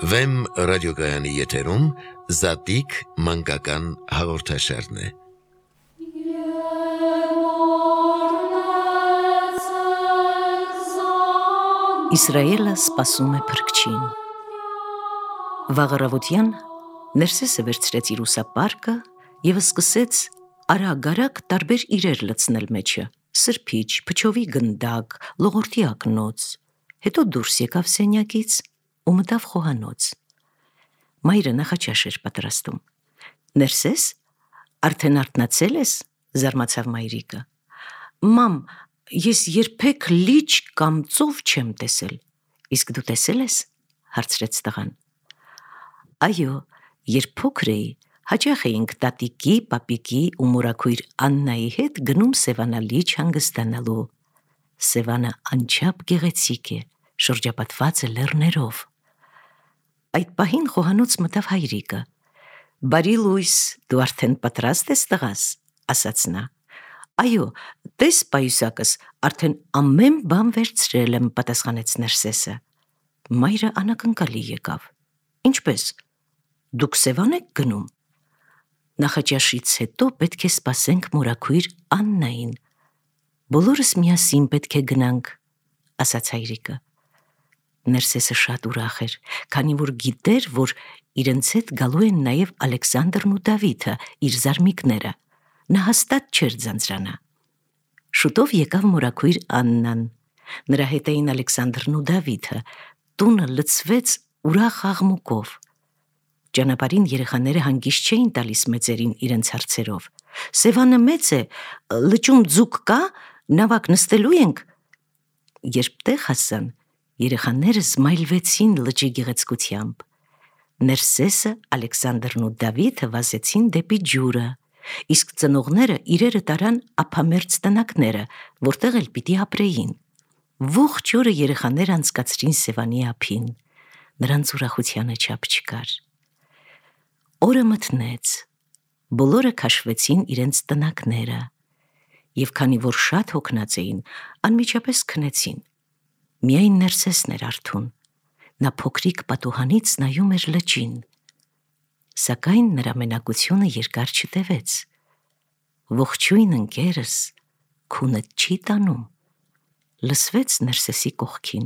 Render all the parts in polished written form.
Վեմ ռադիոգայանի եթերում Զատիկ մանկական հաղորդաշարն է։ Իսրայելը սպասում է փրկչին։ Վաղառավոտյան Ներսեսը վերցրեց իր ուսապարկը և սկսեց արագ տարբեր իրեր լցնել մեջը՝ սրբիչ, փչովի գնդակ, լողորդի ակնոց, հետո դուրս եկավ սենյակից ու մտավ խոհանոց։ Մայրը նախաճաշ էր պատրաստում։ Ներսես, արդեն արթնացել ես, զարմացավ մայրիկը։ Մամ, ես երբեք լիճ կամ ծով չեմ տեսել, իսկ դու տեսել ես, հարցրեց տղան։ Այո, երբ փոքր էի, հաճախ էինք տատիկի, պապիկի ու մորաքույր Աննայի հետ գնում Սևանա լիճ հանգստանալու։ Սևանը անչափ գեղեցիկ է, շրջապատված է լեռներով։ Այդ պահին խոհանոց մտավ հայրիկը։ Բարի լույս, դու արդեն պատրաստ ես տղաս, ասաց նա։ Այո, տես պայուսակս, արդեն ամեն բան վերցրել եմ, պատասխանեց Ներսեսը։ Մայրը անակնկալի եկավ։ Ինչպես, դուք Սևան եք գնում։ Նախաճաշից հետո պետք է սպասենք մորաքույր Աննային։ Բոլորս միասին պետք է գնանք, ասաց հայրիկը։ Ներսեսը շատ ուրախ էր, քանի որ գիտեր, որ իրենց հետ գալու են նաև Ալեքսանդրն ու Դավիթը, իր զարմիկները։ Նա հաստատ չէր ձանձրանա։ Շուտով եկավ մորաքույր Աննան։ Նրա հետ էին Ալեքսանդրն ու Դավիթը։ Տունը լցվեց ուրախ աղմուկով։ Ճանապարհին երեխաները հանգիստ չէին տալիս մեծերին իրենց հարցերով։ Սևանը մեծ է, լճում ձուկ կա, նավակ նստելու ենք։ Երբ տեղ հասան, երեխաները զմայլվեցին լճի գեղեցկությամբ։ Ներսեսը, Ալեքսանդրն ու Դավիթը վազեցին դեպի ջուրը, իսկ ծնողները իրերը տարան ափամերձ տնակները, որտեղ էլ պիտի ապրեին։ Ողջ օրը երեխաները անցկացրին Սևանի ափին։ Նրանց ուրախությանը չափ չկար։ Օրը մթնեց, բոլորը քաշվեցին իրենց տնակները, և քանի որ շատ հոգնած էին, անմիջապես քնեցին։ Միայն Ներսեսն էր արթուն։ Նա փոքրիկ պատուհանից նայում էր լճին։ Սակայն նրա մենակությունը երկար չտևեց։ Ողջույն ընկերս, քունդ չի տանում, լսվեց Ներսեսի կողքին։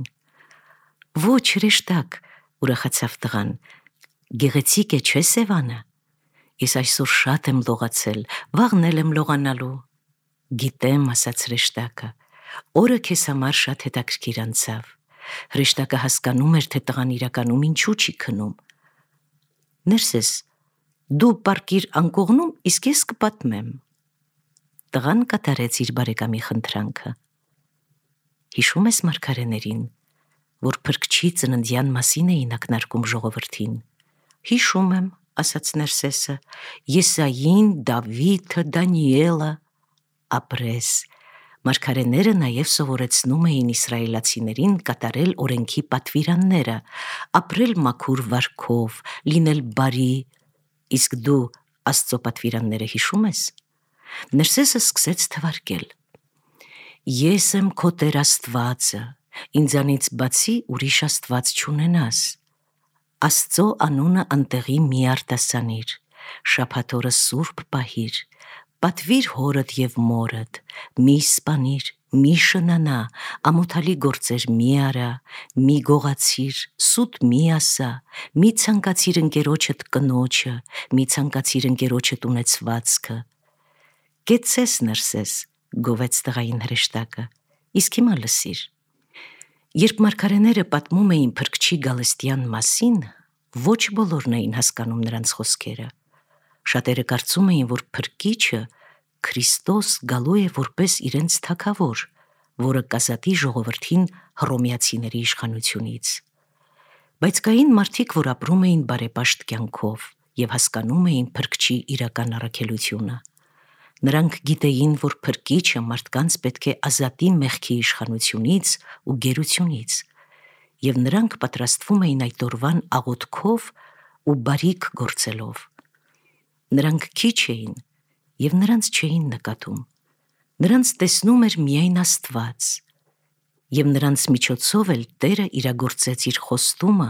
Ոչ հրեշտակ, ուրախացավ տղան, գեղեցիկ է չէ Սևանը։ Ես այսօր շատ եմ լողացել, վաղն էլ եմ լողանալու։ Գիտեմ, ասաց հրեշտակը, օրը քեզ համար շատ հետաքրքիր անցավ։ Հրեշտակը հասկանում էր, թե տղան իրականում ինչու չի քնում։ Ներսես, դու պառկիր անկողնում, իսկ ես կպատմեմ։ Տղան կատարեց իր բարեկամի խնդրանքը։ Հիշում ես մարգարեներին, որ փրկչի ծննդյան մասին էին ակնարկում ժողովրդին։ Հիշում եմ, ասաց Ներսեսը, Եսային, Դավիթը, Դանիելը, ապրես։ Մարգարեները նաև սովորեցնում էին իսրայելացիներին կատարել օրենքի պատվիրանները, ապրել մաքուր վարքով, լինել բարի, իսկ դու Աստծո պատվիրանները հիշում ես։ Ներսեսը սկսեց թվարկել. Ես եմ քո Տեր Աստվածը, ինձանից բացի ուրիշ Աստված չունենաս։ Աստծո անունը անտեղի մի արտասանիր, շաբաթ օրը սուրբ պահիր, պատվիր հորդ և մորդ, մի սպանիր, մի շնանա, ամոթալի գործեր մի արա, մի գողացիր, սուտ մի ասա, մի ցանկացիր ընկերոջդ կնոջը, մի ցանկացիր ընկերոջդ ունեցվածքը։ Կեցես Ներսես, գովեց տղային հրեշտակը, իսկ հիմա լսիր։ Երբ մարգարեները պատմում էին փրկչի գալստյան մասին, ոչ բոլորն էին հասկանում նրանց խոսքերը։ Շատերը կարծում էին, որ փրկիչը Քրիստոս գալու է որպես իրենց թագավոր, որը կազատի ժողովրդին հռոմեացիների իշխանությունից։ Բայց կային մարդիկ, որ ապրում էին բարեպաշտ կյանքով և հասկանում էին փրկչի իրական առաքելությունը։ Նրանք գիտեին, որ փրկիչը մարդկանց պետք է ազատի մեղքի իշխանությունից ու գերությունից, և նրանք պատրաստվում էին այդ օրվան աղոթքով ու բարիք գործելով։ Նրանք քիչ էին և նրանց չէին նկատում։ Նրանց տեսնում էր միայն Աստված, և նրանց միջոցով էլ Տերը իրագործեց իր խոստումը,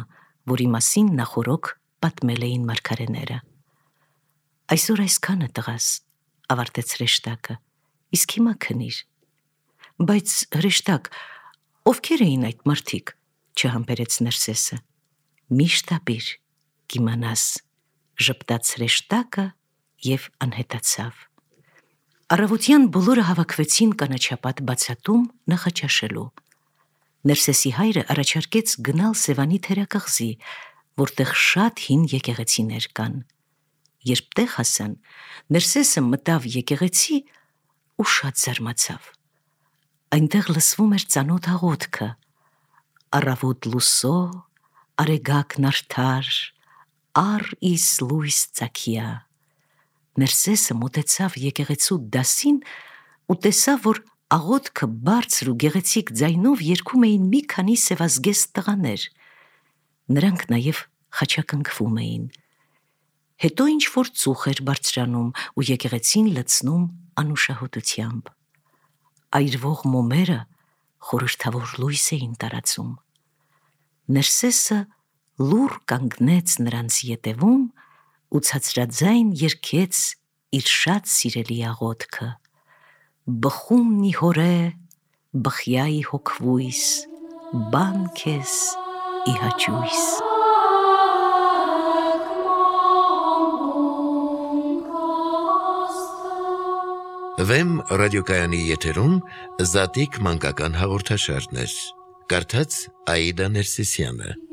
որի մասին նախորոք պատմել էին մարգարեները։ Այսօր այսքանը տղաս, ավարտեց հրեշտակը, իսկ հիմա քնիր։ Բայց հրեշտակ, ովքեր էին այդ մարդիկ, չհամբերեց Ներսեսը։ Միշտ ապիր, կիմանաս, ժպտաց հրեշտակը և անհետացավ։ Առավոտյան բոլորը հավաքվեցին կանաչապատ բացատում նախաճաշելու։ Ներսեսի հայրը առաջարկեց գնալ Սևանի թերակղզի, որտեղ շատ հին եկեղեցիներ կան։ Երբ տեղ հասան, Ներսեսը մտավ եկեղեցի ու շատ զարմացավ։ Այնտեղ լսվում էր ծանոթ աղոթքը. «Առավոտ լուսո, արեգակն արդար, առ իս լույս ծագիա»։ Ներսեսը մոտեցավ եկեղեցու դասին ու տեսավ, որ աղոթքը բարձր ու գեղեցիկ ձայնով երգում էին մի քանի սևազգեստ տղաներ։ Նրանք նաև խաչակնքվում էին։ Հետո ինչ-որ ծուխ էր բարձրանում ու եկեղեցին լցնում անուշահոտությամբ։ Այրվող մոմերը խորհրդավոր լույս էին տարածում։ Ներսեսը լուռ կանգնեց նրանց ետևում ու ցածրաձայն երգեց իր շատ սիրելի աղոթքը. «Բխումնի հորե, բխյայի հոգվույս, բան քեզ ի հաճույս»։ Վեմ ռադիոկայանի եթերում Զատիկ մանկական հաղորդաշարներ։ Կարդաց Աիդա Ներսիսյանը։